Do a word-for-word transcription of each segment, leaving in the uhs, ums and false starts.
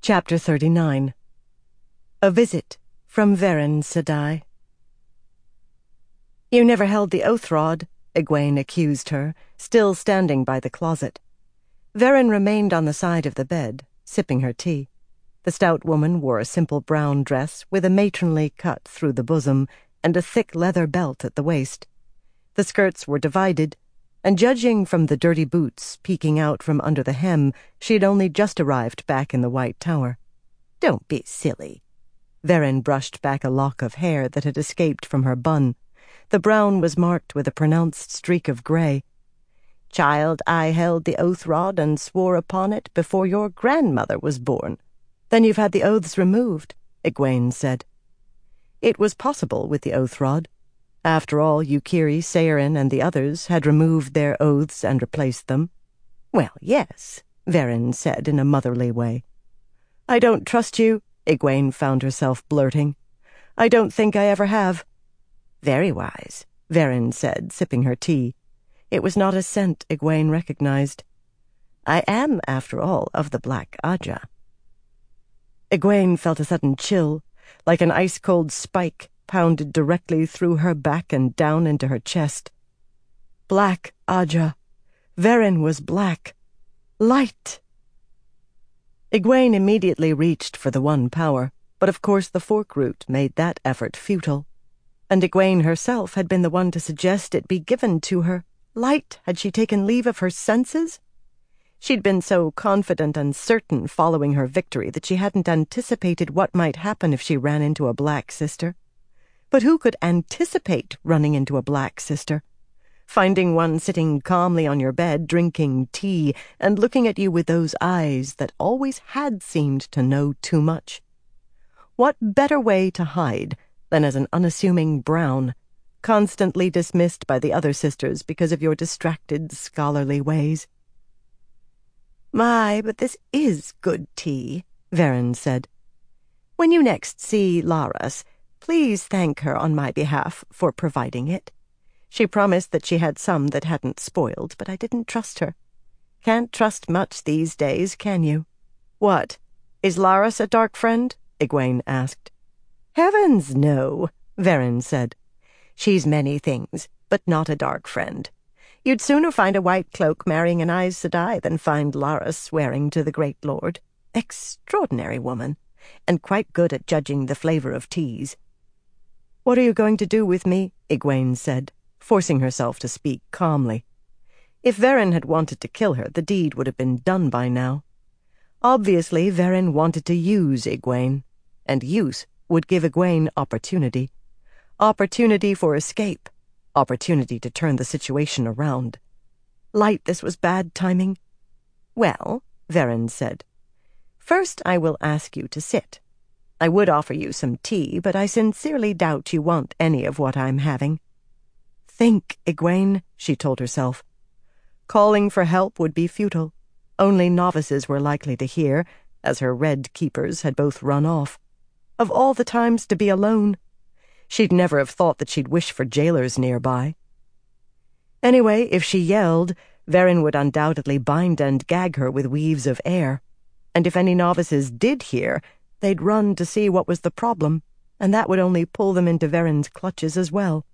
Chapter thirty-nine. A Visit from Verin Sedai. "You never held the oath rod," Egwene accused her, still standing by the closet. Verin remained on the side of the bed, sipping her tea. The stout woman wore a simple brown dress with a matronly cut through the bosom and a thick leather belt at the waist. The skirts were divided, and judging from the dirty boots peeking out from under the hem, she had only just arrived back in the White Tower. "Don't be silly." Verin brushed back a lock of hair that had escaped from her bun. The brown was marked with a pronounced streak of grey. "Child, I held the oath rod and swore upon it before your grandmother was born." "Then you've had the oaths removed," Egwene said. It was possible with the oath rod. After all, Yukiri, Saorin, and the others had removed their oaths and replaced them. "Well, yes," Verin said in a motherly way. "I don't trust you," Egwene found herself blurting. "I don't think I ever have." "Very wise," Verin said, sipping her tea. It was not a scent Egwene recognized. "I am, after all, of the Black Ajah." Egwene felt a sudden chill, like an ice-cold spike pounded directly through her back and down into her chest. Black Ajah. Verin was black. Light! Egwene immediately reached for the one power, but of course the fork root made that effort futile. And Egwene herself had been the one to suggest it be given to her. Light! Had she taken leave of her senses? She'd been so confident and certain following her victory that she hadn't anticipated what might happen if she ran into a Black Sister. But who could anticipate running into a Black Sister? Finding one sitting calmly on your bed, drinking tea, and looking at you with those eyes that always had seemed to know too much. What better way to hide than as an unassuming brown, constantly dismissed by the other sisters because of your distracted, scholarly ways? "My, but this is good tea," Verin said. "When you next see Laras, please thank her on my behalf for providing it. She promised that she had some that hadn't spoiled, but I didn't trust her. Can't trust much these days, can you?" "What? Is Laras a dark friend?" Egwene asked. "Heavens, no," Verin said. "She's many things, but not a dark friend. You'd sooner find a white cloak marrying an Aes Sedai than find Laras swearing to the Great Lord. Extraordinary woman, and quite good at judging the flavor of teas." "What are you going to do with me?" Egwene said, forcing herself to speak calmly. If Verin had wanted to kill her, the deed would have been done by now. Obviously, Verin wanted to use Egwene, and use would give Egwene opportunity. Opportunity for escape. Opportunity to turn the situation around. Light, this was bad timing. "Well," Verin said, "first I will ask you to sit. I would offer you some tea, but I sincerely doubt you want any of what I'm having." Think, Egwene, she told herself. Calling for help would be futile. Only novices were likely to hear, as her red keepers had both run off. Of all the times to be alone, she'd never have thought that she'd wish for jailers nearby. Anyway, if she yelled, Verin would undoubtedly bind and gag her with weaves of air. And if any novices did hear, they'd run to see what was the problem, and that would only pull them into Verin's clutches as well.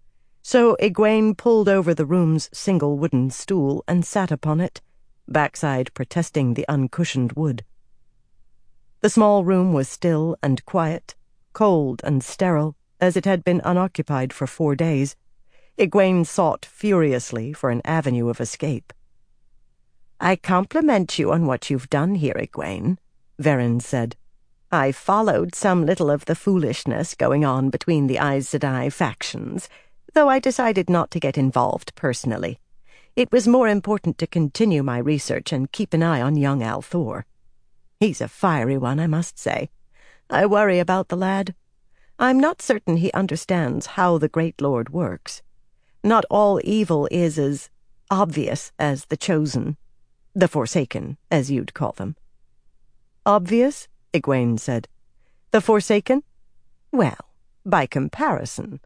So Egwene pulled over the room's single wooden stool and sat upon it, backside protesting the uncushioned wood. The small room was still and quiet, cold and sterile, as it had been unoccupied for four days. Egwene sought furiously for an avenue of escape. "I compliment you on what you've done here, Egwene," Verin said. "I followed some little of the foolishness going on between the Aes Sedai factions, though I decided not to get involved personally. It was more important to continue my research and keep an eye on young Althor. He's a fiery one, I must say. I worry about the lad. I'm not certain he understands how the Great Lord works. Not all evil is as obvious as the Chosen, the Forsaken, as you'd call them." "Obvious?" Egwene said. "The Forsaken?" "Well, by comparison."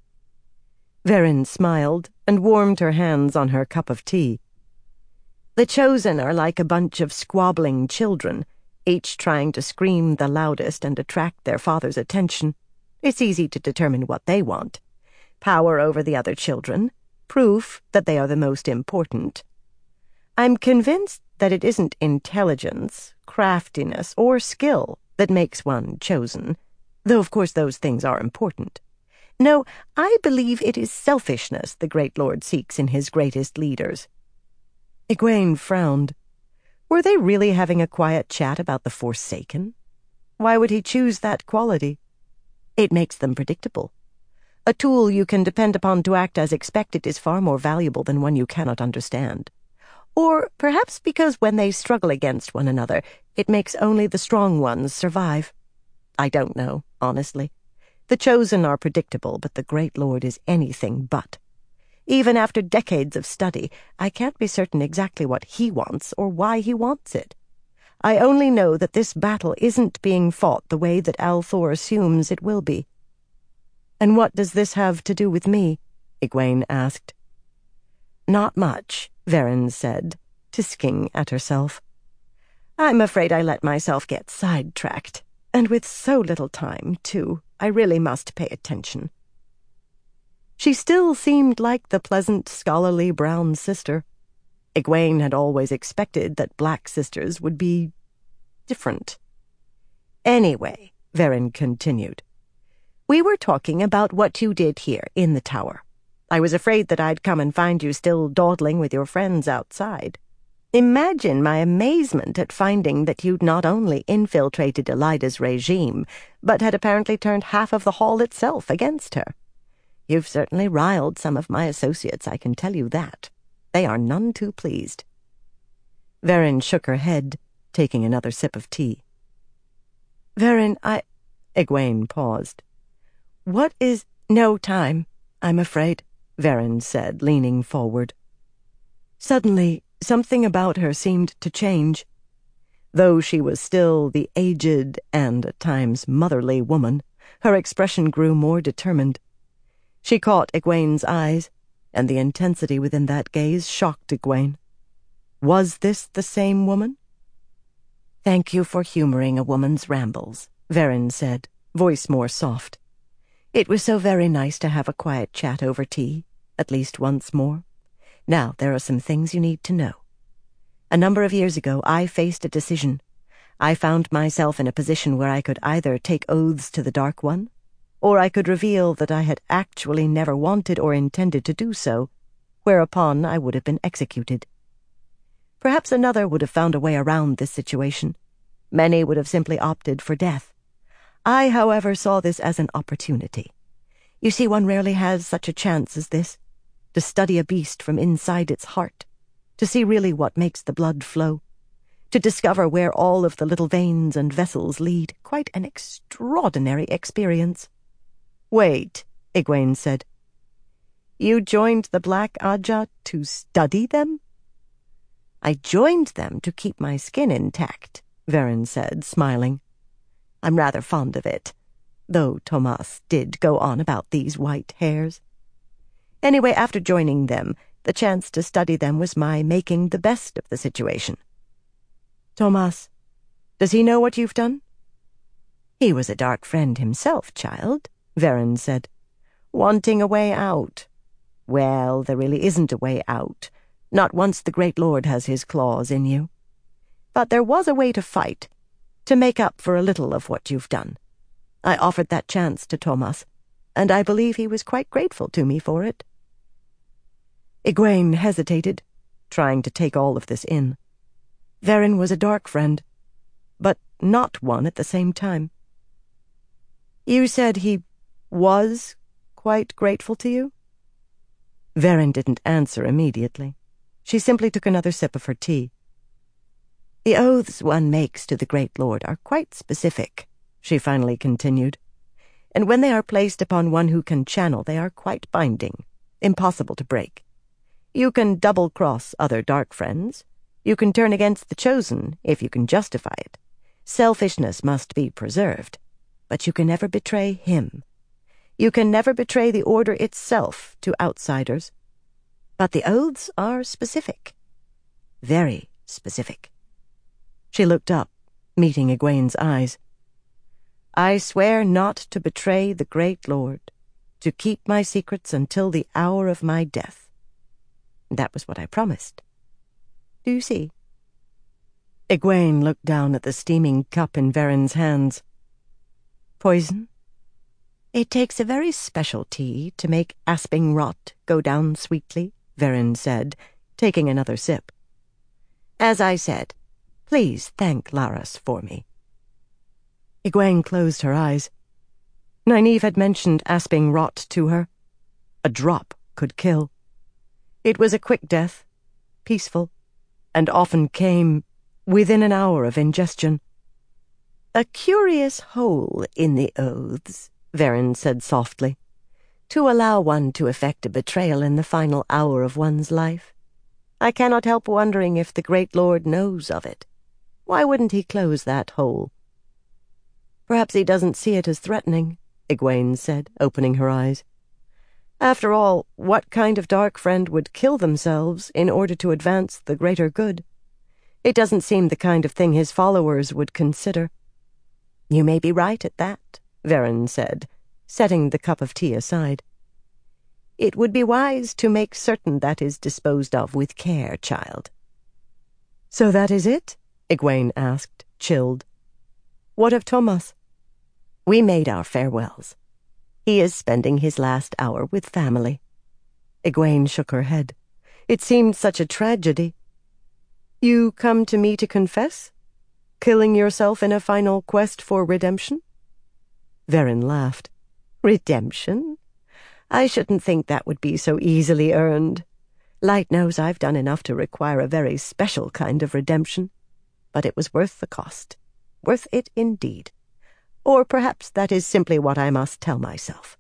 Verin smiled and warmed her hands on her cup of tea. "The Chosen are like a bunch of squabbling children. each trying to scream the loudest and attract their father's attention. It's easy to determine what they want. Power over the other children, proof that they are the most important. I'm convinced that it isn't intelligence, craftiness, or skill that makes one chosen, though of course those things are important. No, I believe it is selfishness the great lord seeks in his greatest leaders. Egwene frowned. Were they really having a quiet chat about the Forsaken? Why would he choose that quality? It makes them predictable. A tool you can depend upon to act as expected is far more valuable than one you cannot understand. Or perhaps because when they struggle against one another, it makes only the strong ones survive. I don't know, honestly. The Chosen are predictable, but the Great Lord is anything but. Even after decades of study, I can't be certain exactly what he wants or why he wants it. I only know that this battle isn't being fought the way that al'Thor assumes it will be. And what does this have to do with me? Egwene asked. Not much, Varen said, tisking at herself. I'm afraid I let myself get sidetracked, and with so little time, too, I really must pay attention. She still seemed like the pleasant, scholarly brown sister. Egwene had always expected that black sisters would be different. Anyway, Varen continued, we were talking about what you did here in the tower. I was afraid that I'd come and find you still dawdling with your friends outside. Imagine my amazement at finding that you'd not only infiltrated Elida's regime, but had apparently turned half of the hall itself against her. You've certainly riled some of my associates, I can tell you that. They are none too pleased. Varen shook her head, taking another sip of tea. Varen, I... Egwene paused. What is... No time, I'm afraid, Varen said, leaning forward. Suddenly, something about her seemed to change. Though she was still the aged and at times motherly woman, her expression grew more determined. She caught Egwene's eyes, and the intensity within that gaze shocked Egwene. Was this the same woman? Thank you for humoring a woman's rambles, Varen said, voice more soft. It was so very nice to have a quiet chat over tea, at least once more. Now, there are some things you need to know. A number of years ago, I faced a decision. I found myself in a position where I could either take oaths to the Dark One, or I could reveal that I had actually never wanted or intended to do so, whereupon I would have been executed. Perhaps another would have found a way around this situation. Many would have simply opted for death. I, however, saw this as an opportunity. You see, one rarely has such a chance as this, to study a beast from inside its heart, to see really what makes the blood flow, to discover where all of the little veins and vessels lead. Quite an extraordinary experience. Wait, Egwene said. You joined the Black Ajah to study them? I joined them to keep my skin intact, Varen said, smiling. I'm rather fond of it, though Tomas did go on about these white hairs. Anyway, after joining them, the chance to study them was my making the best of the situation. Tomas, does he know what you've done? He was a dark friend himself, child, Varen said. Wanting a way out. Well, there really isn't a way out, not once the Great Lord has his claws in you. But there was a way to fight, to make up for a little of what you've done. I offered that chance to Tomas, and I believe he was quite grateful to me for it. Egwene hesitated, trying to take all of this in. Varen was a dark friend, but not one at the same time. You said he was quite grateful to you? Varen didn't answer immediately. She simply took another sip of her tea. The oaths one makes to the Great Lord are quite specific, she finally continued, and when they are placed upon one who can channel, they are quite binding, impossible to break. You can double-cross other dark friends. You can turn against the Chosen, if you can justify it. Selfishness must be preserved, but you can never betray him. You can never betray the Order itself to outsiders. But the oaths are specific. Very specific. She looked up, meeting Egwene's eyes. "I swear not to betray the great lord, to keep my secrets until the hour of my death. That was what I promised. Do you see?" Egwene looked down at the steaming cup in Veren's hands. "Poison? It takes a very special tea to make asping rot go down sweetly," Veren said, taking another sip. "As I said, please thank Laras for me." Egwene closed her eyes. Nynaeve had mentioned asping rot to her. A drop could kill. It was a quick death, peaceful, and often came within an hour of ingestion. "A curious hole in the oaths," Veren said softly, "to allow one to effect a betrayal in the final hour of one's life. I cannot help wondering if the great lord knows of it. Why wouldn't he close that hole?" "Perhaps he doesn't see it as threatening," Egwene said, opening her eyes. "After all, what kind of dark friend would kill themselves in order to advance the greater good? It doesn't seem the kind of thing his followers would consider." "You may be right at that," Veren said, setting the cup of tea aside. "It would be wise to make certain that is disposed of with care, child." "So that is it?" Egwene asked, chilled. "What of Tomas?" "We made our farewells. He is spending his last hour with family." Egwene shook her head. It seemed such a tragedy. "You come to me to confess? Killing yourself in a final quest for redemption?" Veren laughed. "Redemption? I shouldn't think that would be so easily earned. Light knows I've done enough to require a very special kind of redemption. But it was worth the cost. Worth it indeed. Or perhaps that is simply what I must tell myself."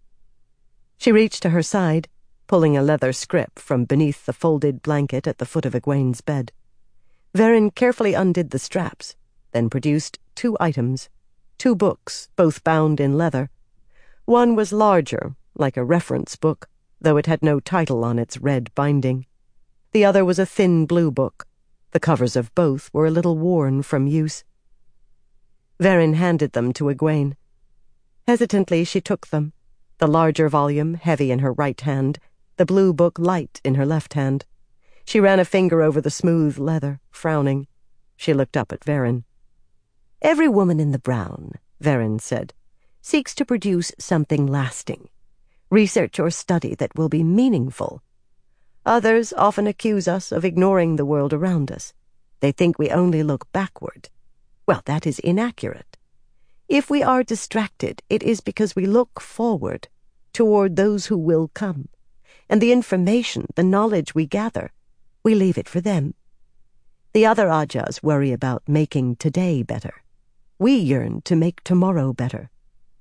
She reached to her side, pulling a leather scrip from beneath the folded blanket at the foot of Egwene's bed. Veren carefully undid the straps, then produced two items, two books, both bound in leather. One was larger, like a reference book, though it had no title on its red binding. The other was a thin blue book. The covers of both were a little worn from use. Veren handed them to Egwene. Hesitantly she took them, the larger volume heavy in her right hand, the blue book light in her left hand. She ran a finger over the smooth leather, frowning. She looked up at Veren. "Every woman in the brown," Veren said, "seeks to produce something lasting, research or study that will be meaningful. Others often accuse us of ignoring the world around us. They think we only look backward. Well, that is inaccurate. If we are distracted, it is because we look forward, toward those who will come, and the information, the knowledge we gather, we leave it for them. The other Ajahs worry about making today better. We yearn to make tomorrow better."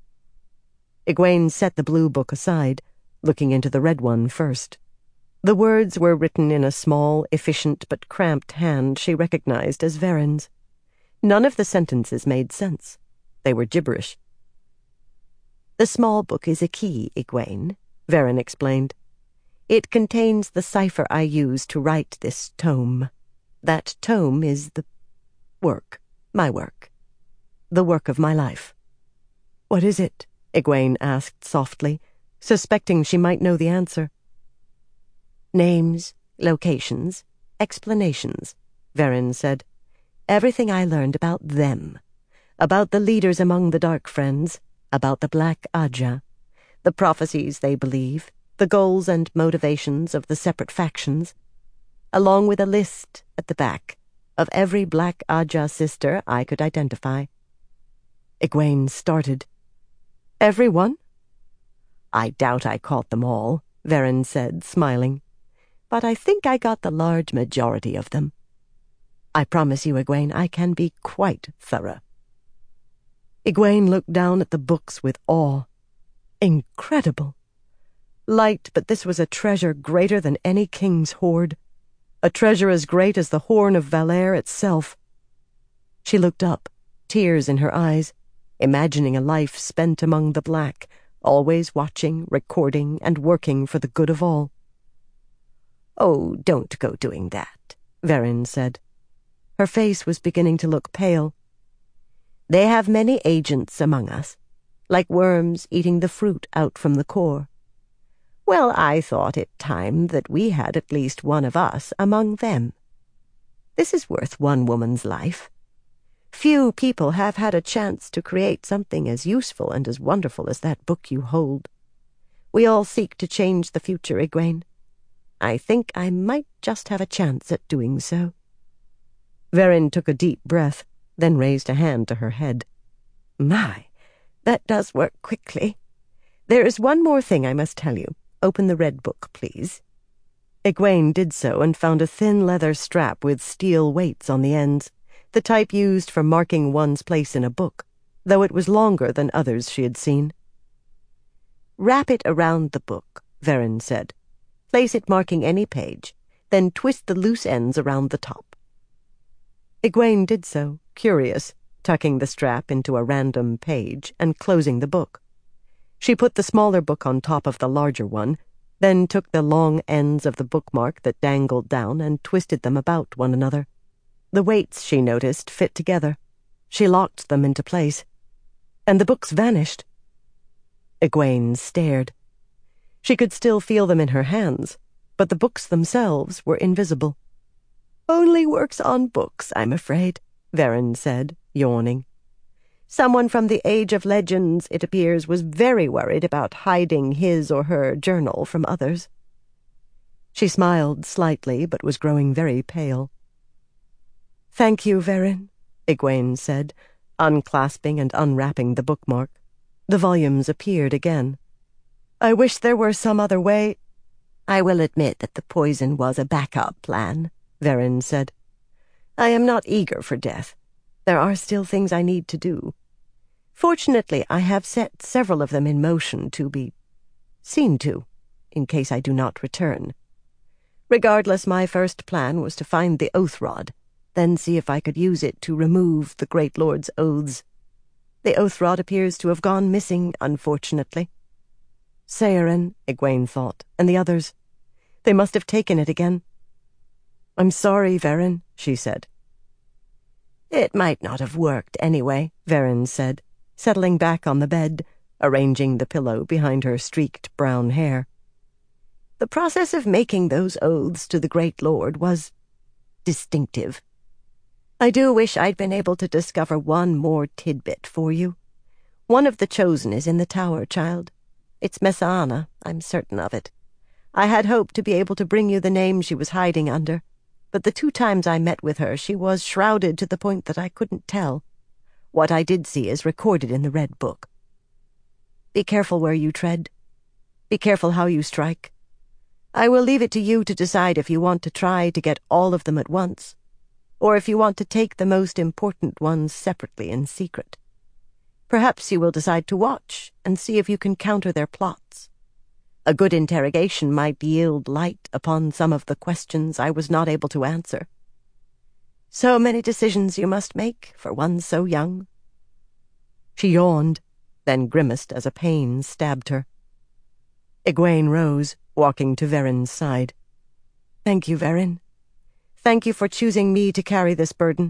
Egwene set the blue book aside, looking into the red one first. The words were written in a small, efficient but cramped hand she recognized as Veren's. None of the sentences made sense. They were gibberish. "The small book is a key, Egwene," Veren explained. "It contains the cipher I use to write this tome. That tome is the work, my work, the work of my life." "What is it?" Egwene asked softly, suspecting she might know the answer. "Names, locations, explanations," Veren said. "Everything I learned about them, about the leaders among the Dark Friends, about the Black Ajah, the prophecies they believe, the goals and motivations of the separate factions, along with a list at the back of every Black Ajah sister I could identify." Egwene started. "Every one?" "I doubt I caught them all," Veren said, smiling. "But I think I got the large majority of them. I promise you, Egwene, I can be quite thorough." Egwene looked down at the books with awe. Incredible! Light, but this was a treasure greater than any king's hoard. A treasure as great as the Horn of Valere itself. She looked up, tears in her eyes, imagining a life spent among the black, always watching, recording, and working for the good of all. "Oh, don't go doing that," Veren said. Her face was beginning to look pale. They have many agents among us, like worms eating the fruit out from the core. Well, I thought it time that we had at least one of us among them. This is worth one woman's life. Few people have had a chance to create something as useful and as wonderful as that book you hold. We all seek to change the future, Egwene. I think I might just have a chance at doing so." Verin took a deep breath, then raised a hand to her head. "My, that does work quickly. There is one more thing I must tell you. Open the red book, please." Egwene did so and found a thin leather strap with steel weights on the ends, the type used for marking one's place in a book, though it was longer than others she had seen. "Wrap it around the book," Verin said. "Place it marking any page, then twist the loose ends around the top." Egwene did so, curious, tucking the strap into a random page and closing the book. She put the smaller book on top of the larger one, then took the long ends of the bookmark that dangled down and twisted them about one another. The weights, she noticed, fit together. She locked them into place, and the books vanished. Egwene stared. She could still feel them in her hands, but the books themselves were invisible. "Only works on books, I'm afraid," Verin said, yawning. "Someone from the Age of Legends, it appears, was very worried about hiding his or her journal from others." She smiled slightly, but was growing very pale. "Thank you, Verin," Egwene said, unclasping and unwrapping the bookmark. The volumes appeared again. "I wish there were some other way—" "I will admit that the poison was a backup plan," Verin said. "I am not eager for death. There are still things I need to do. Fortunately, I have set several of them in motion to be seen to, in case I do not return. Regardless, my first plan was to find the oath rod, then see if I could use it to remove the Great Lord's oaths. The oath rod appears to have gone missing, unfortunately. Saorin, Egwene thought, and the others. They must have taken it again. "I'm sorry, Verin," she said. "It might not have worked anyway," Verin said, settling back on the bed, arranging the pillow behind her streaked brown hair. "The process of making those oaths to the Great Lord was distinctive. I do wish I'd been able to discover one more tidbit for you. One of the Chosen is in the tower, child. It's Messana, I'm certain of it. I had hoped to be able to bring you the name she was hiding under, but the two times I met with her she was shrouded to the point that I couldn't tell. What I did see is recorded in the Red Book. Be careful where you tread. Be careful how you strike. I will leave it to you to decide if you want to try to get all of them at once, or if you want to take the most important ones separately in secret. Perhaps you will decide to watch and see if you can counter their plots. A good interrogation might yield light upon some of the questions I was not able to answer. So many decisions you must make for one so young." She yawned, then grimaced as a pain stabbed her. Egwene rose, walking to Verin's side. "Thank you, Verin. Thank you for choosing me to carry this burden."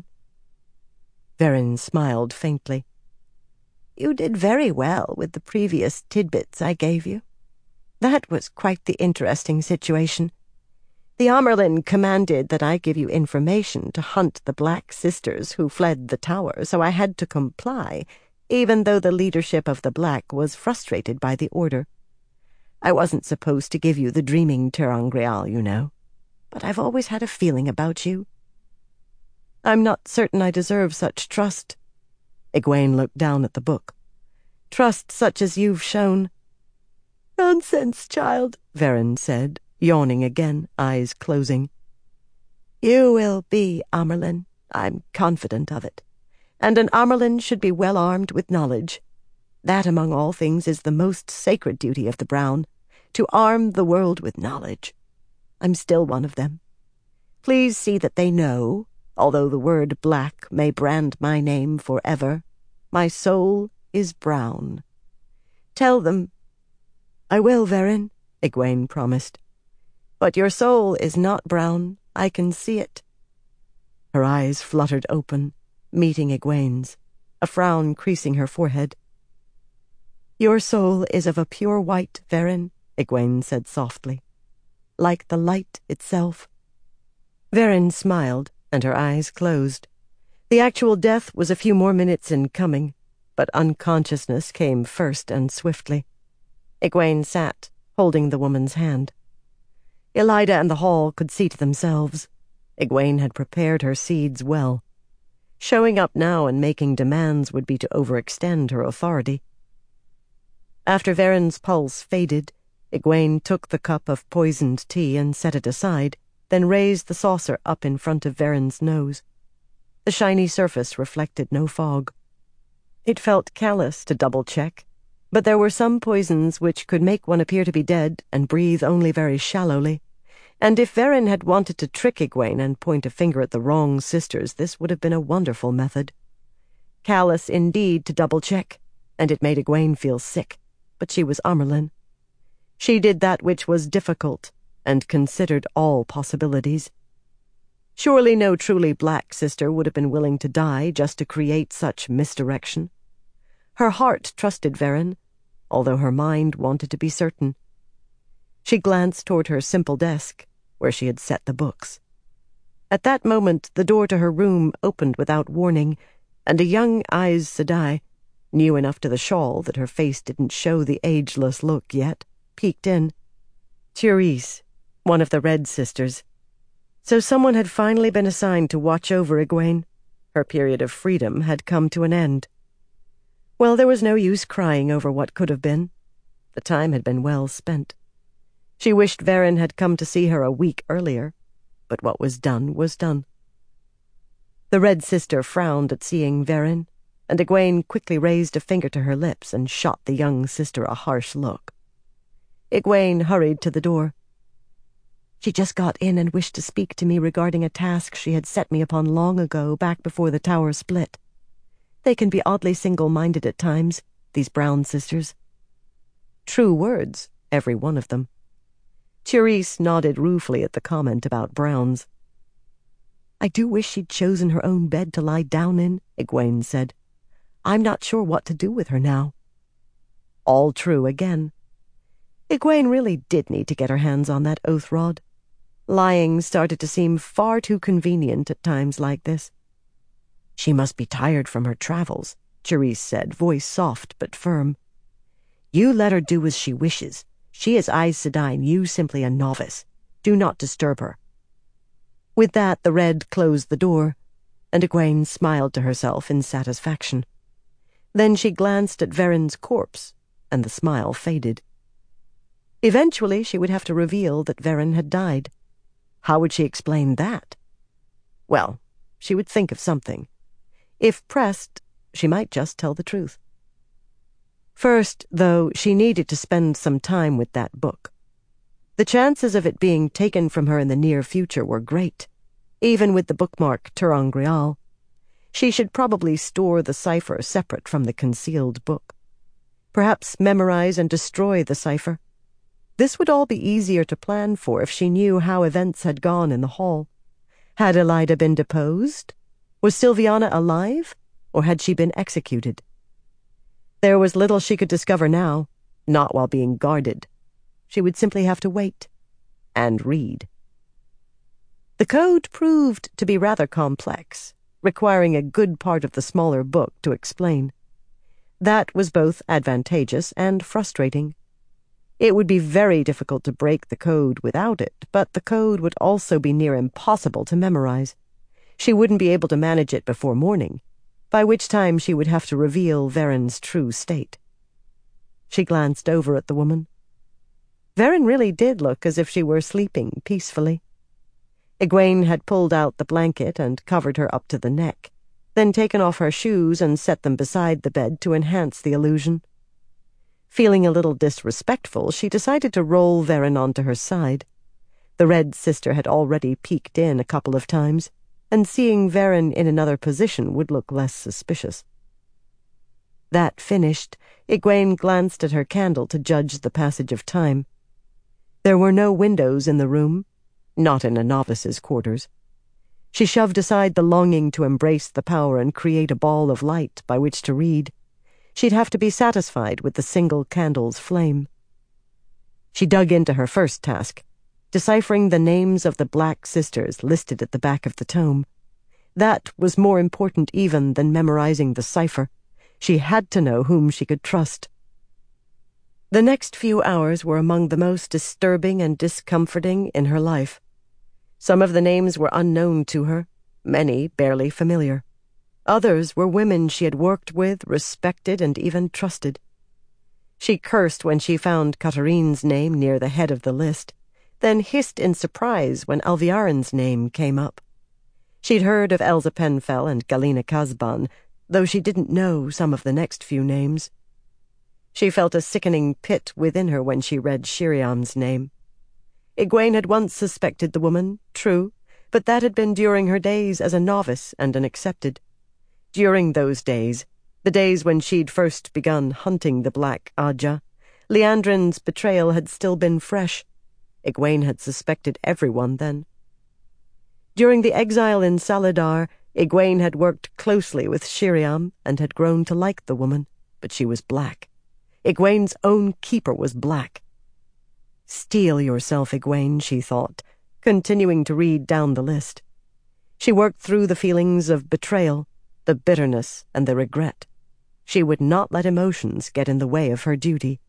Verin smiled faintly. "You did very well with the previous tidbits I gave you. That was quite the interesting situation. The Amyrlin commanded that I give you information to hunt the Black Sisters who fled the tower, so I had to comply, even though the leadership of the Black was frustrated by the order. I wasn't supposed to give you the dreaming ter'angreal, you know, but I've always had a feeling about you." "I'm not certain I deserve such trust." Egwene looked down at the book. "Trust such as you've shown." "Nonsense, child," Verin said, yawning again, eyes closing. "You will be Amyrlin. I'm confident of it. And an Amyrlin should be well armed with knowledge. That, among all things, is the most sacred duty of the Brown, to arm the world with knowledge. I'm still one of them. Please see that they know, although the word black may brand my name forever, my soul is brown. Tell them—" "I will, Verin," Egwene promised. "But your soul is not brown. I can see it." Her eyes fluttered open, meeting Egwene's. a frown creasing her forehead. "Your soul is of a pure white, Verin," Egwene said softly, "like the light itself." Verin smiled, and her eyes closed. The actual death was a few more minutes in coming, but unconsciousness came first and swiftly. Egwene sat, holding the woman's hand. Elaida and the hall could see to themselves. Egwene had prepared her seeds well. Showing up now and making demands would be to overextend her authority. After Verin's pulse faded, Egwene took the cup of poisoned tea and set it aside, then raised the saucer up in front of Verin's nose. The shiny surface reflected no fog. It felt callous to double-check, but there were some poisons which could make one appear to be dead and breathe only very shallowly, and if Verin had wanted to trick Egwene and point a finger at the wrong sisters, this would have been a wonderful method. Callous indeed to double-check, and it made Egwene feel sick, but she was Amyrlin. She did that which was difficult, and considered all possibilities. Surely no truly black sister would have been willing to die just to create such misdirection. Her heart trusted Verin, although her mind wanted to be certain. She glanced toward her simple desk, where she had set the books. At that moment, the door to her room opened without warning, and a young Aes Sedai, new enough to the shawl that her face didn't show the ageless look yet, peeked in. Therese, one of the Red Sisters. So someone had finally been assigned to watch over Egwene. Her period of freedom had come to an end. Well, there was no use crying over what could have been. The time had been well spent. She wished Verin had come to see her a week earlier, but what was done was done. The Red Sister frowned at seeing Verin, and Egwene quickly raised a finger to her lips and shot the young sister a harsh look. Egwene hurried to the door. She just got in and wished to speak to me regarding a task she had set me upon long ago, back before the tower split. They can be oddly single-minded at times, these Brown sisters. True words, every one of them. Therese nodded ruefully at the comment about Browns. "I do wish she'd chosen her own bed to lie down in," Egwene said. "I'm not sure what to do with her now." All true again. Egwene really did need to get her hands on that oath rod. Lying started to seem far too convenient at times like this. "She must be tired from her travels," Therese said, voice soft but firm. "You let her do as she wishes. She is Aes Sedai and you simply a novice. Do not disturb her." With that, the Red closed the door, and Egwene smiled to herself in satisfaction. Then she glanced at Verin's corpse, and the smile faded. Eventually, she would have to reveal that Verin had died. How would she explain that? Well, she would think of something. If pressed, she might just tell the truth. First, though, she needed to spend some time with that book. The chances of it being taken from her in the near future were great, even with the bookmark ter'angreal. She should probably store the cipher separate from the concealed book. Perhaps memorize and destroy the cipher. This would all be easier to plan for if she knew how events had gone in the hall. Had Elaida been deposed? Was Silviana alive, or had she been executed? There was little she could discover now, not while being guarded. She would simply have to wait and read. The code proved to be rather complex, requiring a good part of the smaller book to explain. That was both advantageous and frustrating. It would be very difficult to break the code without it, but the code would also be near impossible to memorize. She wouldn't be able to manage it before morning, by which time she would have to reveal Verin's true state. She glanced over at the woman. Verin really did look as if she were sleeping peacefully. Egwene had pulled out the blanket and covered her up to the neck, then taken off her shoes and set them beside the bed to enhance the illusion. Feeling a little disrespectful, she decided to roll Verin onto her side. The Red Sister had already peeked in a couple of times, and seeing Verin in another position would look less suspicious. That finished, Egwene glanced at her candle to judge the passage of time. There were no windows in the room, not in a novice's quarters. She shoved aside the longing to embrace the power and create a ball of light by which to read. She'd have to be satisfied with the single candle's flame. She dug into her first task, deciphering the names of the Black Sisters listed at the back of the tome. That was more important even than memorizing the cipher. She had to know whom she could trust. The next few hours were among the most disturbing and discomforting in her life. Some of the names were unknown to her, many barely familiar. Others were women she had worked with, respected, and even trusted. She cursed when she found Katarine's name near the head of the list, then hissed in surprise when Alviarin's name came up. She'd heard of Elsa Penfell and Galina Kazban, though she didn't know some of the next few names. She felt a sickening pit within her when she read Shiriam's name. Egwene had once suspected the woman, true, but that had been during her days as a novice and an accepted. During those days, the days when she'd first begun hunting the Black Ajah, Liandrin's betrayal had still been fresh. Egwene had suspected everyone then. During the exile in Saladar, Egwene had worked closely with Shiriam and had grown to like the woman, but she was black. Egwene's own keeper was black. Steel yourself, Egwene, she thought, continuing to read down the list. She worked through the feelings of betrayal, the bitterness, and the regret. She would not let emotions get in the way of her duty.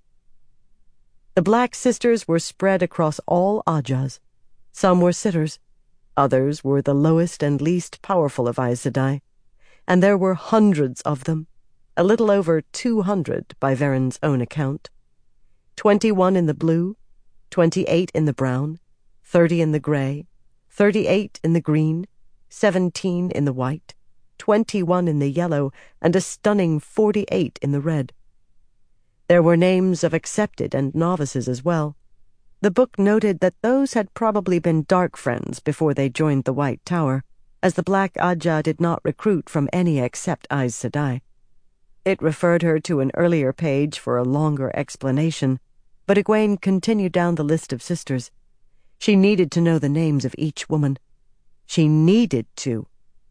The Black Sisters were spread across all Ajahs. Some were sitters, others were the lowest and least powerful of Aes Sedai, and there were hundreds of them, a little over two hundred by Veren's own account. Twenty-one in the blue, twenty-eight in the brown, thirty in the gray, thirty-eight in the green, seventeen in the white, twenty-one in the yellow, and a stunning forty-eight in the red. There were names of accepted and novices as well. The book noted that those had probably been dark friends before they joined the White Tower, as the Black Ajah did not recruit from any except Aes Sedai. It referred her to an earlier page for a longer explanation, but Egwene continued down the list of sisters. She needed to know the names of each woman. She needed to.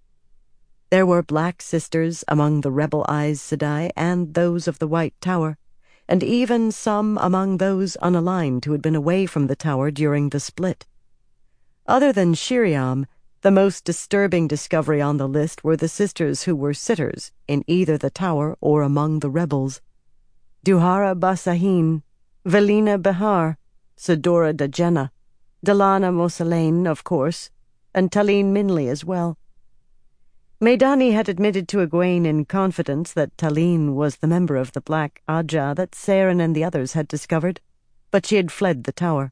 There were Black Sisters among the rebel Aes Sedai and those of the White Tower, and even some among those unaligned who had been away from the Tower during the split. Other than Shiriam, the most disturbing discovery on the list were the sisters who were sitters in either the Tower or among the rebels. Duhara Basahin, Velina Behar, Sedora Dajena, Delana Moselane, of course, and Taline Minley as well. Maidani had admitted to Egwene in confidence that Taline was the member of the Black Ajah that Saren and the others had discovered, but she had fled the Tower.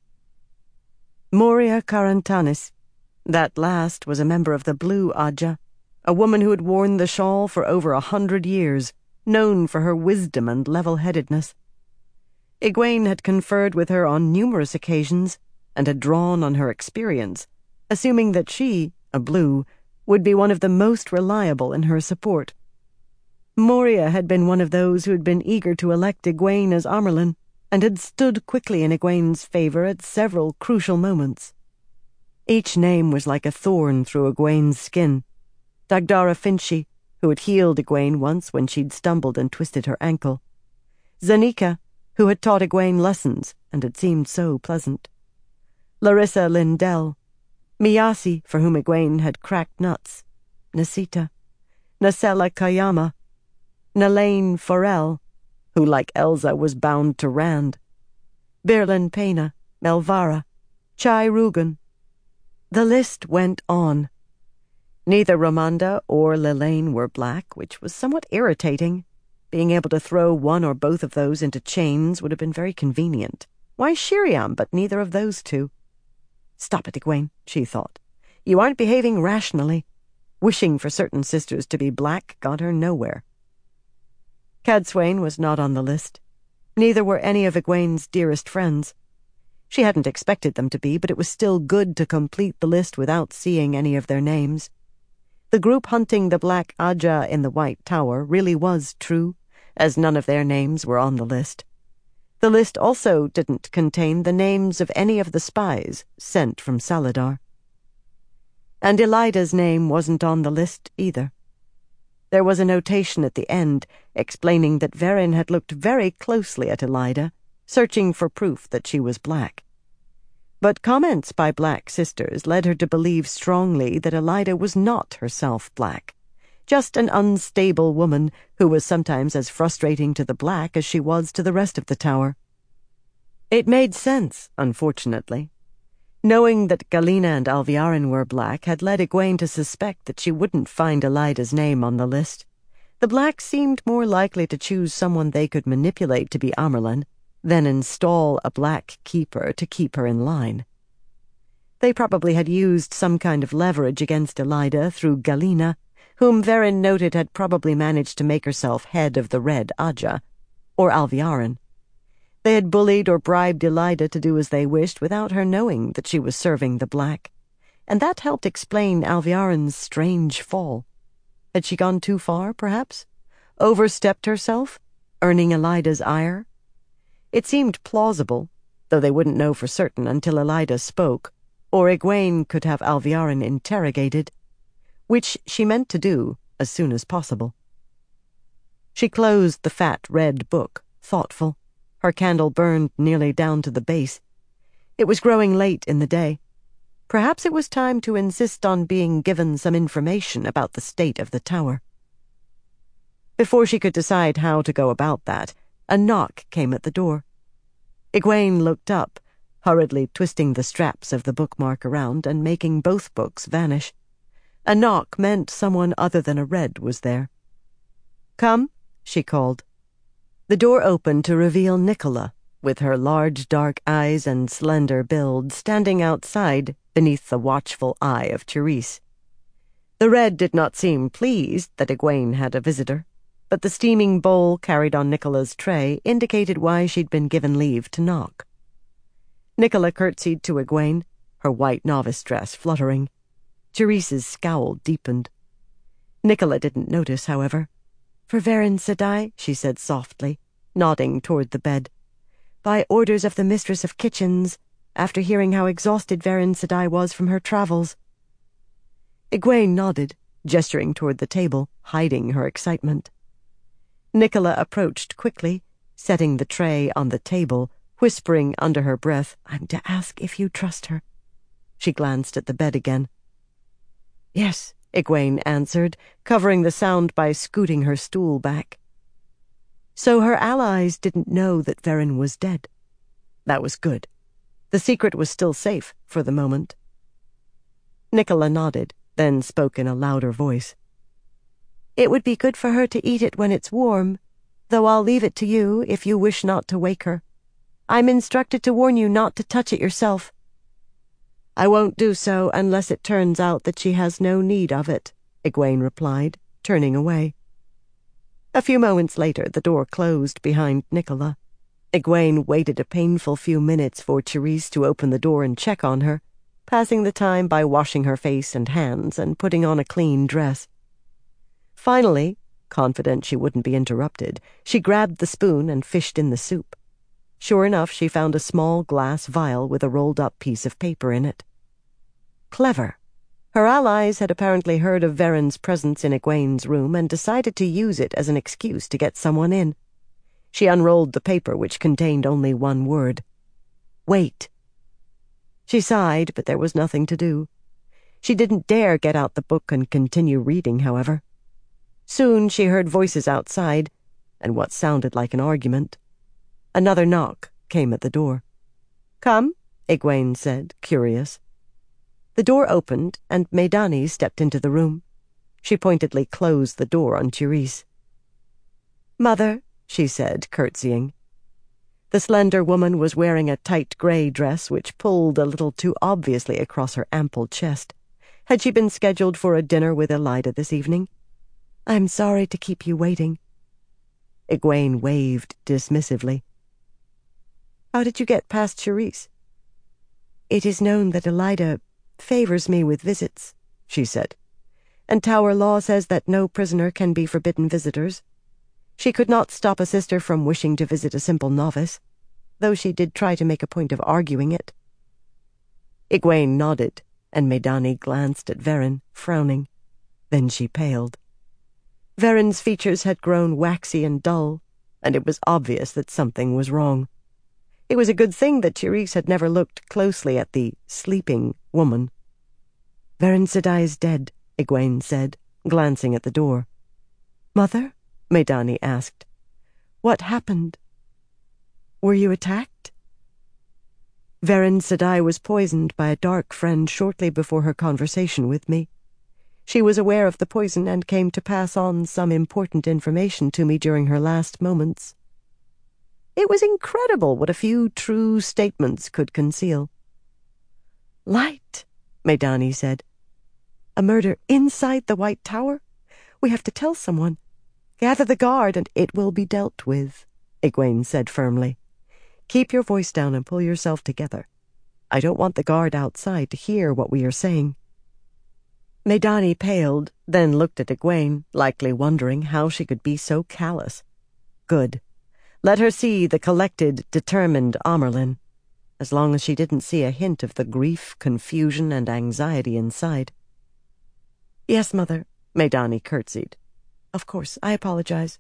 Moria Karantanis, that last was a member of the Blue Ajah, a woman who had worn the shawl for over a hundred years, known for her wisdom and level-headedness. Egwene had conferred with her on numerous occasions and had drawn on her experience, assuming that she, a Blue, would be one of the most reliable in her support. Moria had been one of those who had been eager to elect Egwene as Amyrlin, and had stood quickly in Egwene's favor at several crucial moments. Each name was like a thorn through Egwene's skin. Dagdara Finchi, who had healed Egwene once when she'd stumbled and twisted her ankle. Zanika, who had taught Egwene lessons and had seemed so pleasant. Larissa Lindell, Miyasi, for whom Egwene had cracked nuts, Nasita, Nasella Kayama, Nalaine Forel, who, like Elsa, was bound to Rand, Birlin Pena, Melvara, Chai Rugan. The list went on. Neither Ramonda or Lelaine were black, which was somewhat irritating. Being able to throw one or both of those into chains would have been very convenient. Why Shiriam but neither of those two? Stop it, Egwene, she thought. You aren't behaving rationally. Wishing for certain sisters to be black got her nowhere. Cadsuane was not on the list. Neither were any of Egwene's dearest friends. She hadn't expected them to be, but it was still good to complete the list without seeing any of their names. The group hunting the Black Ajah in the White Tower really was true, as none of their names were on the list. The list also didn't contain the names of any of the spies sent from Saladar. and Elida's name wasn't on the list either. There was a notation at the end explaining that Verin had looked very closely at Elida, searching for proof that she was black. But comments by black sisters led her to believe strongly that Elida was not herself black, just an unstable woman who was sometimes as frustrating to the black as she was to the rest of the tower. It made sense, unfortunately. Knowing that Galina and Alviarin were black had led Egwene to suspect that she wouldn't find Elida's name on the list. The blacks seemed more likely to choose someone they could manipulate to be Amyrlin than install a black keeper to keep her in line. They probably had used some kind of leverage against Elida through Galina, whom Verin noted had probably managed to make herself head of the Red Aja, or Alviarin. They had bullied or bribed Elida to do as they wished without her knowing that she was serving the black, and that helped explain Alviarin's strange fall. Had she gone too far, perhaps? Overstepped herself, earning Elida's ire? It seemed plausible, though they wouldn't know for certain until Elida spoke, or Egwene could have Alviarin interrogated, which she meant to do as soon as possible. She closed the fat red book, thoughtful. Her candle burned nearly down to the base. It was growing late in the day. Perhaps it was time to insist on being given some information about the state of the tower. Before she could decide how to go about that, a knock came at the door. Egwene looked up, hurriedly twisting the straps of the bookmark around and making both books vanish. A knock meant someone other than a Red was there. "Come," she called. The door opened to reveal Nicola, with her large dark eyes and slender build standing outside beneath the watchful eye of Therese. The Red did not seem pleased that Egwene had a visitor, but the steaming bowl carried on Nicola's tray indicated why she'd been given leave to knock. Nicola curtsied to Egwene, her white novice dress fluttering. Therese's scowl deepened. Nicola didn't notice, however. "For Verin Sedai," she said softly, nodding toward the bed. "By orders of the Mistress of Kitchens, after hearing how exhausted Verin Sedai was from her travels." Egwene nodded, gesturing toward the table, hiding her excitement. Nicola approached quickly, setting the tray on the table, whispering under her breath, "I'm to ask if you trust her." She glanced at the bed again. "Yes," Egwene answered, covering the sound by scooting her stool back. So her allies didn't know that Verin was dead. That was good. The secret was still safe for the moment. Nicola nodded, then spoke in a louder voice. "It would be good for her to eat it when it's warm, though I'll leave it to you if you wish not to wake her. I'm instructed to warn you not to touch it yourself." "I won't do so unless it turns out that she has no need of it," Egwene replied, turning away. A few moments later, the door closed behind Nicola. Egwene waited a painful few minutes for Therese to open the door and check on her, passing the time by washing her face and hands and putting on a clean dress. Finally, confident she wouldn't be interrupted, she grabbed the spoon and fished in the soup. Sure enough, she found a small glass vial with a rolled-up piece of paper in it. Clever. Her allies had apparently heard of Verin's presence in Egwene's room and decided to use it as an excuse to get someone in. She unrolled the paper, which contained only one word. "Wait." She sighed, but there was nothing to do. She didn't dare get out the book and continue reading, however. Soon she heard voices outside, and what sounded like an argument. Another knock came at the door. "Come," Egwene said, curious. The door opened, and Maidani stepped into the room. She pointedly closed the door on Therese. "Mother," she said, curtsying. The slender woman was wearing a tight gray dress which pulled a little too obviously across her ample chest. Had she been scheduled for a dinner with Elida this evening? "I'm sorry to keep you waiting." Egwene waved dismissively. "How did you get past Therese?" "It is known that Elida favors me with visits," she said, "and Tower law says that no prisoner can be forbidden visitors. She could not stop a sister from wishing to visit a simple novice, though she did try to make a point of arguing it." Egwene nodded and Medani glanced at Verin, frowning. Then she paled. Verin's features had grown waxy and dull, and it was obvious that something was wrong. It was a good thing that Therese had never looked closely at the sleeping woman. "Verin Sedai is dead," Egwene said, glancing at the door. "Mother?" Medani asked. "What happened? Were you attacked?" "Verin Sedai was poisoned by a dark friend shortly before her conversation with me. She was aware of the poison and came to pass on some important information to me during her last moments." It was incredible what a few true statements could conceal. "Light," Medani said. "A murder inside the White Tower? We have to tell someone. Gather the guard and it will be dealt with," Egwene said firmly. "Keep your voice down and pull yourself together. I don't want the guard outside to hear what we are saying." Medani paled, then looked at Egwene, likely wondering how she could be so callous. Good. Let her see the collected, determined Amyrlin, as long as she didn't see a hint of the grief, confusion, and anxiety inside. "Yes, Mother," Medani curtsied. "Of course, I apologize."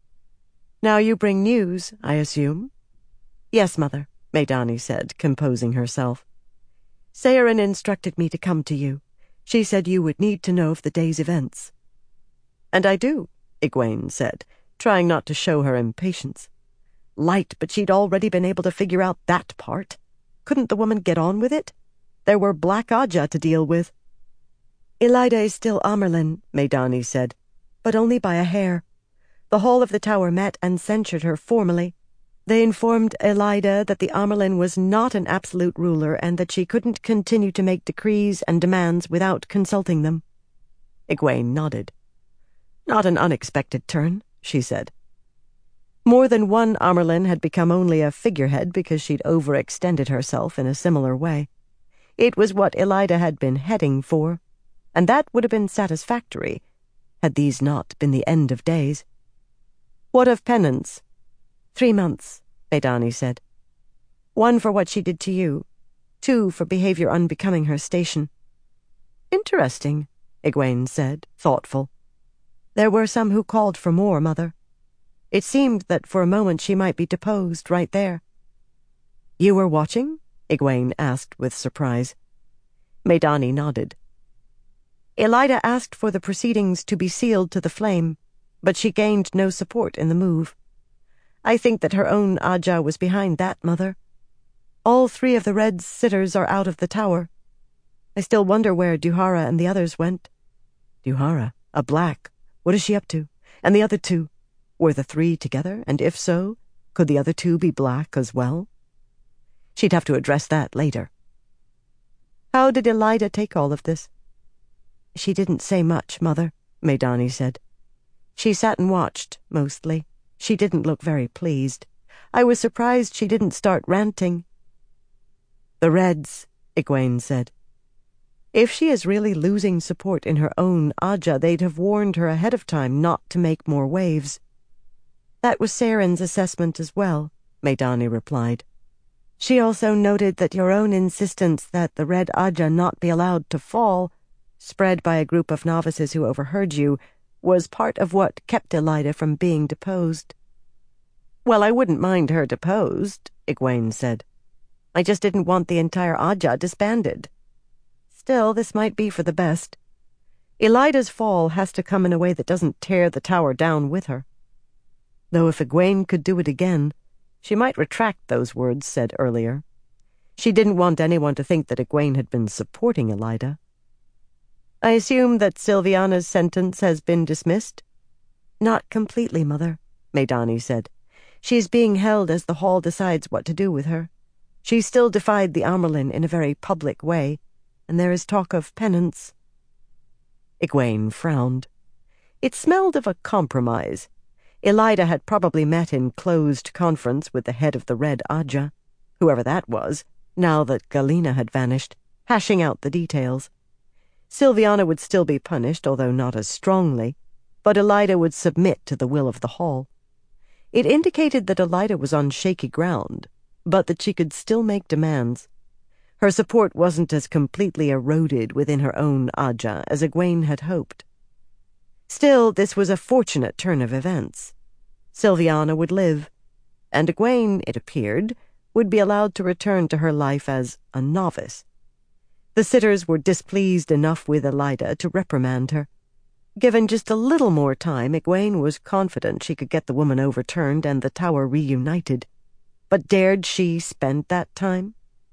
"Now you bring news, I assume?" "Yes, Mother," Medani said, composing herself. "Saorin instructed me to come to you. She said you would need to know of the day's events." "And I do," Egwene said, trying not to show her impatience. Light, but she'd already been able to figure out that part. Couldn't the woman get on with it? There were Black Ajah to deal with. "Elaida is still Amyrlin," Medani said, "but only by a hair. The Hall of the Tower met and censured her formally. They informed Elaida that the Amyrlin was not an absolute ruler and that she couldn't continue to make decrees and demands without consulting them." Egwene nodded. "Not an unexpected turn," she said. More than one Amyrlin had become only a figurehead because she'd overextended herself in a similar way. It was what Elaida had been heading for, and that would have been satisfactory, had these not been the end of days. "What of penance?" "Three months," Medani said. "One for what she did to you, two for behavior unbecoming her station." "Interesting," Egwene said, thoughtful. "There were some who called for more, Mother. It seemed that for a moment she might be deposed right there." "You were watching?" Egwene asked with surprise. Medani nodded. "Elaida asked for the proceedings to be sealed to the flame, but she gained no support in the move. I think that her own Ajah was behind that, Mother. All three of the Red sitters are out of the tower. I still wonder where Duhara and the others went." "Duhara? A Black? What is she up to? And the other two? Were the three together, and if so, could the other two be Black as well?" She'd have to address that later. "How did Elaida take all of this?" "She didn't say much, Mother," Medani said. "She sat and watched, mostly. She didn't look very pleased. I was surprised she didn't start ranting." "The Reds," Egwene said. "If she is really losing support in her own Ajah, they'd have warned her ahead of time not to make more waves." "That was Saorin's assessment as well," Medani replied. "She also noted that your own insistence that the Red Ajah not be allowed to fall, spread by a group of novices who overheard you, was part of what kept Elaida from being deposed." "Well, I wouldn't mind her deposed," Egwene said. "I just didn't want the entire Ajah disbanded. Still, this might be for the best. Elaida's fall has to come in a way that doesn't tear the tower down with her." Though if Egwene could do it again, she might retract those words said earlier. She didn't want anyone to think that Egwene had been supporting Elaida. "I assume that Silviana's sentence has been dismissed?" "Not completely, Mother," Medani said. "She's being held as the Hall decides what to do with her. She still defied the Amyrlin in a very public way, and there is talk of penance." Egwene frowned. It smelled of a compromise. Elaida had probably met in closed conference with the head of the Red Ajah, whoever that was, now that Galena had vanished, hashing out the details. Silviana would still be punished, although not as strongly, but Elaida would submit to the will of the Hall. It indicated that Elaida was on shaky ground, but that she could still make demands. Her support wasn't as completely eroded within her own Ajah as Egwene had hoped. Still, this was a fortunate turn of events. Silviana would live, and Egwene, it appeared, would be allowed to return to her life as a novice. The sitters were displeased enough with Elaida to reprimand her. Given just a little more time, Egwene was confident she could get the woman overturned and the tower reunited. But dared she spend that time?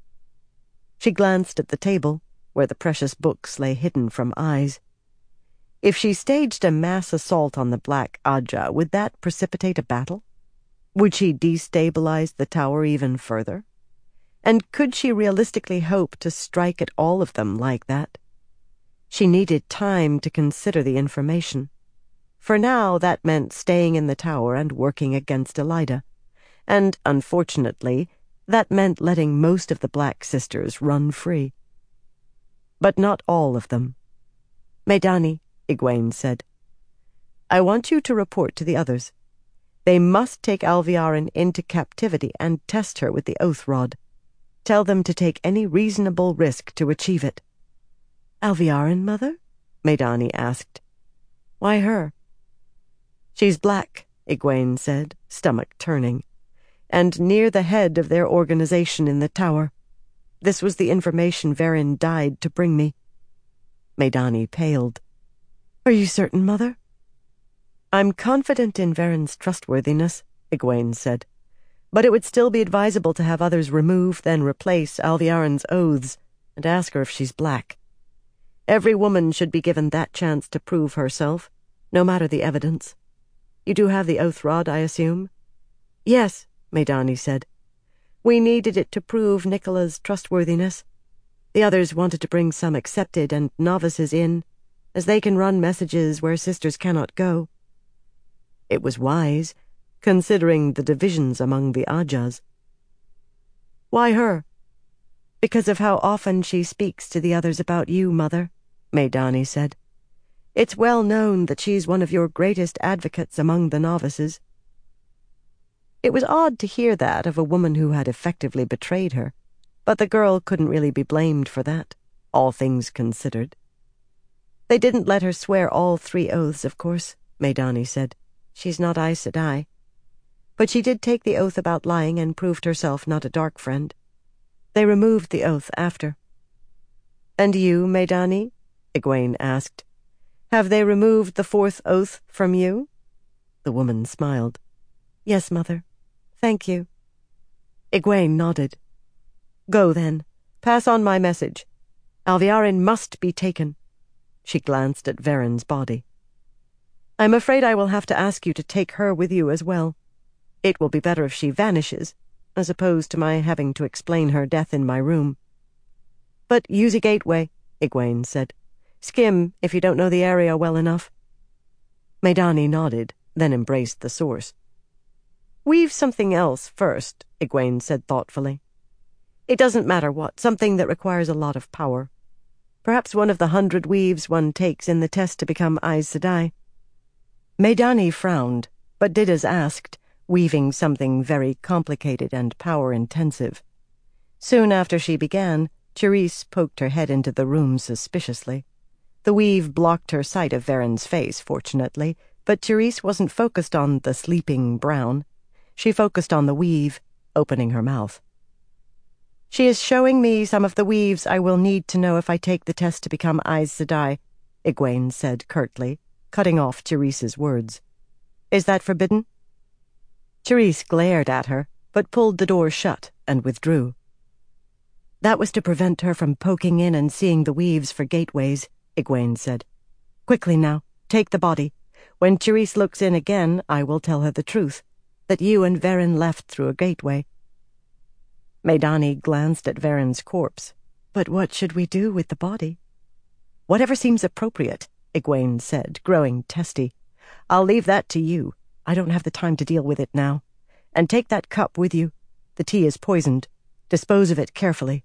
She glanced at the table, where the precious books lay hidden from eyes. If she staged a mass assault on the Black Ajah, would that precipitate a battle? Would she destabilize the tower even further? And could she realistically hope to strike at all of them like that? She needed time to consider the information. For now, that meant staying in the tower and working against Elaida. And, unfortunately, that meant letting most of the Black Sisters run free. But not all of them. "Medani," Egwene said, "I want you to report to the others. They must take Alviarin into captivity and test her with the oath rod. Tell them to take any reasonable risk to achieve it." "Alviarin, Mother?" Medani asked. "Why her?" "She's black," Egwene said, stomach turning, "and near the head of their organization in the tower. This was the information Verin died to bring me." Medani paled. "Are you certain, Mother?" "I'm confident in Verin's trustworthiness," Egwene said, "but it would still be advisable to have others remove, then replace Alviarin's oaths and ask her if she's black. Every woman should be given that chance to prove herself, no matter the evidence. You do have the oath rod, I assume?" "Yes," Medani said. "We needed it to prove Nicola's trustworthiness. The others wanted to bring some accepted and novices in, as they can run messages where sisters cannot go." It was wise, considering the divisions among the Ajahs. "Why her?" "Because of how often she speaks to the others about you, Mother," Medani said. "It's well known that she's one of your greatest advocates among the novices." It was odd to hear that of a woman who had effectively betrayed her, but the girl couldn't really be blamed for that, all things considered. "They didn't let her swear all three oaths, of course," Medani said. "She's not Aes Sedai. But she did take the oath about lying and proved herself not a dark friend. They removed the oath after." "And you, Medani?" Egwene asked. "Have they removed the fourth oath from you?" The woman smiled. "Yes, Mother. Thank you." Egwene nodded. "Go, then. Pass on my message. Alviarin must be taken." She glanced at Verin's body. "I'm afraid I will have to ask you to take her with you as well. It will be better if she vanishes, as opposed to my having to explain her death in my room." "But use a gateway," Egwene said. "Skim if you don't know the area well enough." Medani nodded, then embraced the source. "Weave something else first," Egwene said thoughtfully. "It doesn't matter what, something that requires a lot of power. Perhaps one of the hundred weaves one takes in the test to become Aes Sedai." Medani frowned, but did as asked, weaving something very complicated and power-intensive. Soon after she began, Therese poked her head into the room suspiciously. The weave blocked her sight of Verin's face, fortunately, but Therese wasn't focused on the sleeping Brown. She focused on the weave, opening her mouth. "She is showing me some of the weaves I will need to know if I take the test to become Aes Sedai," Egwene said curtly, cutting off Therese's words. "Is that forbidden?" Therese glared at her, but pulled the door shut and withdrew. "That was to prevent her from poking in and seeing the weaves for gateways," Egwene said. "Quickly now, take the body. When Therese looks in again, I will tell her the truth, that you and Verin left through a gateway." Medani glanced at Verin's corpse. "But what should we do with the body?" "Whatever seems appropriate," Egwene said, growing testy. "I'll leave that to you. I don't have the time to deal with it now. And take that cup with you. The tea is poisoned. Dispose of it carefully."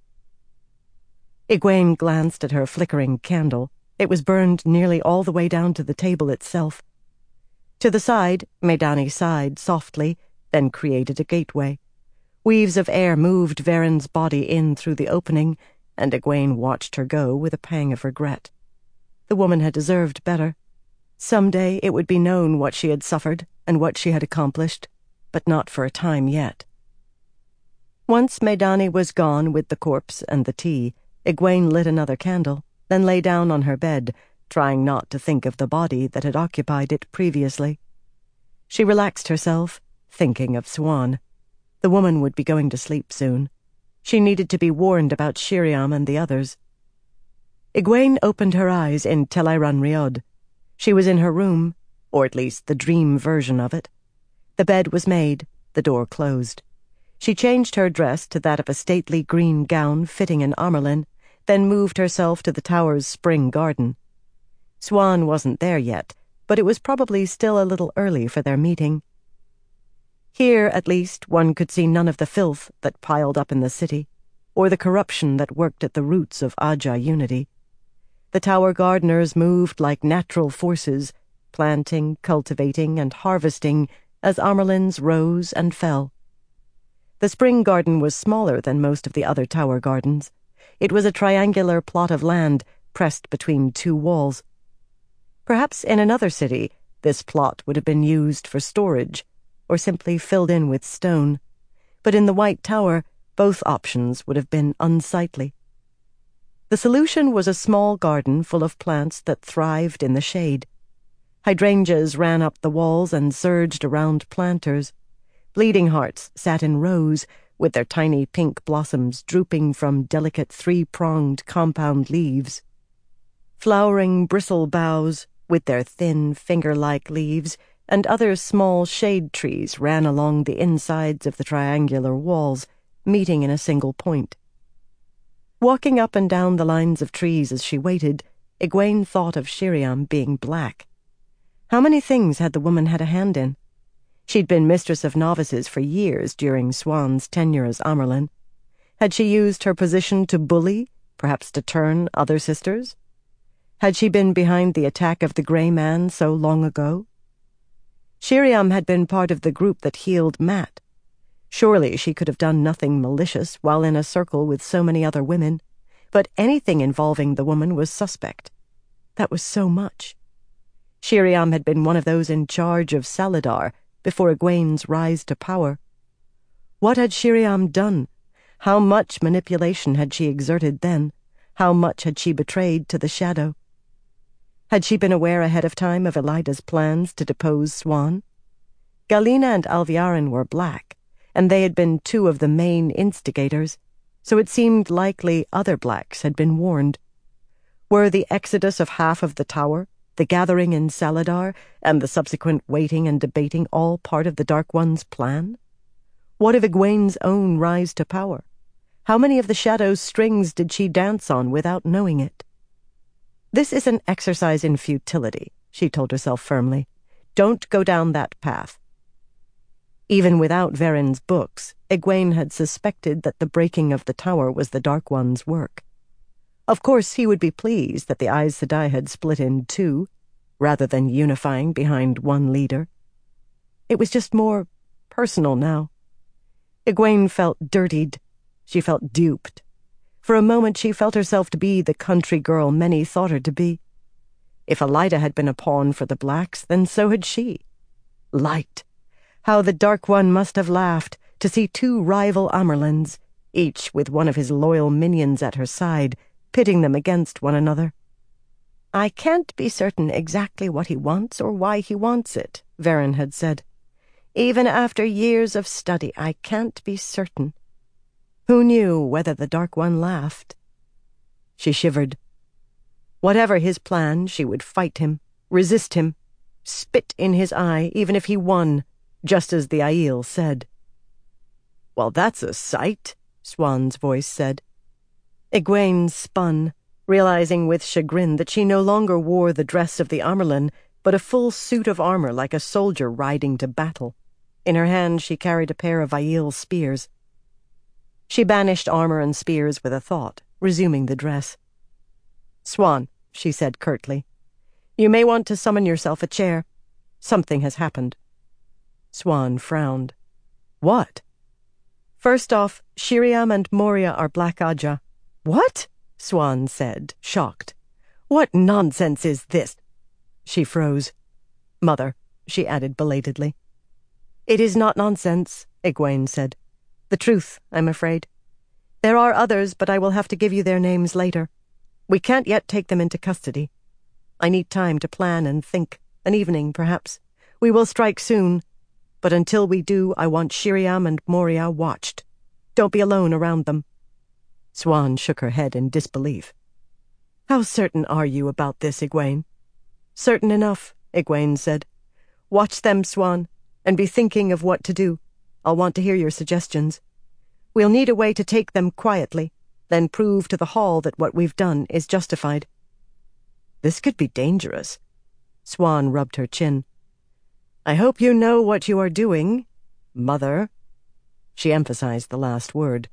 Egwene glanced at her flickering candle. It was burned nearly all the way down to the table itself. To the side, Medani sighed softly, then created a gateway. Weaves of air moved Veren's body in through the opening, and Egwene watched her go with a pang of regret. The woman had deserved better. Some day it would be known what she had suffered and what she had accomplished, but not for a time yet. Once Maidani was gone with the corpse and the tea, Egwene lit another candle, then lay down on her bed, trying not to think of the body that had occupied it previously. She relaxed herself, thinking of Siuan. The woman would be going to sleep soon. She needed to be warned about Sheriam and the others. Egwene opened her eyes in Tel'aran'rhiod. Rhiod. She was in her room, or at least the dream version of it. The bed was made, the door closed. She changed her dress to that of a stately green gown fitting an Amyrlin, then moved herself to the tower's spring garden. Siuan wasn't there yet, but it was probably still a little early for their meeting. Here, at least, one could see none of the filth that piled up in the city, or the corruption that worked at the roots of Ajah unity. The tower gardeners moved like natural forces, planting, cultivating, and harvesting as Amyrlins rose and fell. The spring garden was smaller than most of the other tower gardens. It was a triangular plot of land pressed between two walls. Perhaps in another city, this plot would have been used for storage, or simply filled in with stone, but in the White Tower, both options would have been unsightly. The solution was a small garden full of plants that thrived in the shade. Hydrangeas ran up the walls and surged around planters. Bleeding hearts sat in rows, with their tiny pink blossoms drooping from delicate three-pronged compound leaves. Flowering bristle boughs, with their thin, finger-like leaves, and other small shade trees ran along the insides of the triangular walls, meeting in a single point. Walking up and down the lines of trees as she waited, Egwene thought of Sheriam being black. How many things had the woman had a hand in? She'd been mistress of novices for years during Siuan's tenure as Amyrlin. Had she used her position to bully, perhaps to turn other sisters? Had she been behind the attack of the Grey Man so long ago? Sheriam had been part of the group that healed Mat. Surely she could have done nothing malicious while in a circle with so many other women, but anything involving the woman was suspect. That was so much. Sheriam had been one of those in charge of Saladar before Egwene's rise to power. What had Sheriam done? How much manipulation had she exerted then? How much had she betrayed to the shadow? Had she been aware ahead of time of Elaida's plans to depose Siuan? Galina and Alviarin were black, and they had been two of the main instigators, so it seemed likely other blacks had been warned. Were the exodus of half of the tower, the gathering in Saladar, and the subsequent waiting and debating all part of the Dark One's plan? What of Egwene's own rise to power? How many of the shadow's strings did she dance on without knowing it? This is an exercise in futility, she told herself firmly. Don't go down that path. Even without Veren's books, Egwene had suspected that the breaking of the tower was the Dark One's work. Of course he would be pleased that the Aes Sedai had split in two, rather than unifying behind one leader. It was just more personal now. Egwene felt dirtied. She felt duped. For a moment she felt herself to be the country girl many thought her to be. If Elaida had been a pawn for the blacks, then so had she. Light! How the Dark One must have laughed to see two rival Amyrlins, each with one of his loyal minions at her side, pitting them against one another. "I can't be certain exactly what he wants or why he wants it," Veren had said. "Even after years of study, I can't be certain." Who knew whether the Dark One laughed? She shivered. Whatever his plan, she would fight him, resist him, spit in his eye even if he won, just as the Aiel said. "Well, that's a sight," Siuan's voice said. Egwene spun, realizing with chagrin that she no longer wore the dress of the Amyrlin, but a full suit of armor like a soldier riding to battle. In her hand she carried a pair of Aiel spears. She banished armor and spears with a thought, resuming the dress. "Siuan," she said curtly, "you may want to summon yourself a chair. Something has happened." Siuan frowned. "What?" First off, Shiriam and Moria are Black Aja." "What?" Swan said, shocked. "What nonsense is this?" She froze. "Mother," she added belatedly. "It is not nonsense," Egwene said. "The truth, I'm afraid. There are others, but I will have to give you their names later. We can't yet take them into custody. I need time to plan and think. An evening, perhaps. We will strike soon. But until we do, I want Shiriam and Moria watched. Don't be alone around them." Swan shook her head in disbelief. "How certain are you about this, Egwene?" "Certain enough," Egwene said. "Watch them, Swan, and be thinking of what to do. I'll want to hear your suggestions. We'll need a way to take them quietly, then prove to the Hall that what we've done is justified." "This could be dangerous." Swan rubbed her chin. "I hope you know what you are doing, Mother." She emphasized the last word.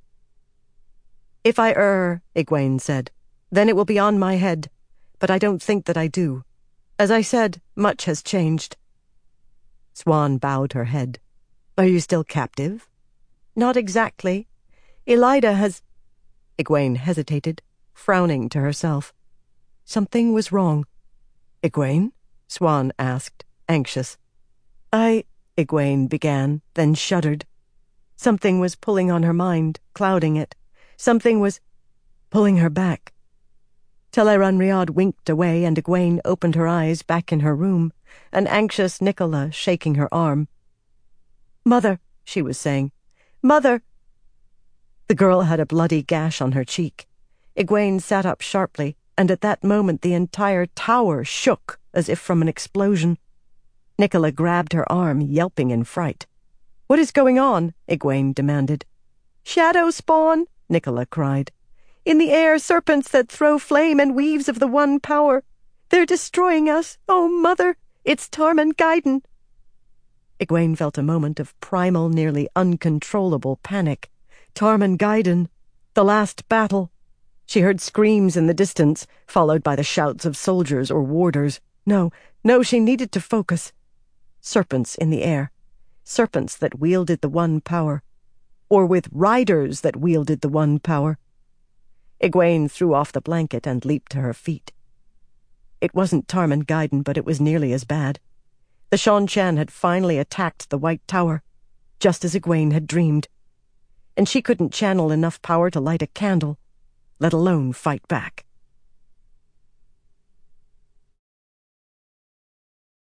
"If I err," Egwene said, "then it will be on my head, but I don't think that I do. As I said, much has changed." Swan bowed her head. "Are you still captive?" "Not exactly. Elida has—" Egwene hesitated, frowning to herself. Something was wrong. "Egwene?" Swan asked, anxious. I, Egwene began, then shuddered. Something was pulling on her mind, clouding it. Something was pulling her back. Tel'aran'rhiod winked away, and Egwene opened her eyes back in her room, an anxious Nicola shaking her arm. "Mother," she was saying. "Mother!" The girl had a bloody gash on her cheek. Egwene sat up sharply, and at that moment the entire tower shook as if from an explosion. Nicola grabbed her arm, yelping in fright. "What is going on?" Egwene demanded. "Shadow spawn!" Nicola cried. "In the air, serpents that throw flame and weaves of the one power. They're destroying us. Oh, Mother, it's Tarmangayden." Egwene felt a moment of primal, nearly uncontrollable panic. Tarmangayden, the last battle. She heard screams in the distance, followed by the shouts of soldiers or warders. No, no, she needed to focus. Serpents in the air. Serpents that wielded the one power. Or with riders that wielded the one power. Egwene threw off the blanket and leaped to her feet. It wasn't Tarmangayden, but it was nearly as bad. The Seanchan had finally attacked the White Tower, just as Egwene had dreamed. And she couldn't channel enough power to light a candle, let alone fight back.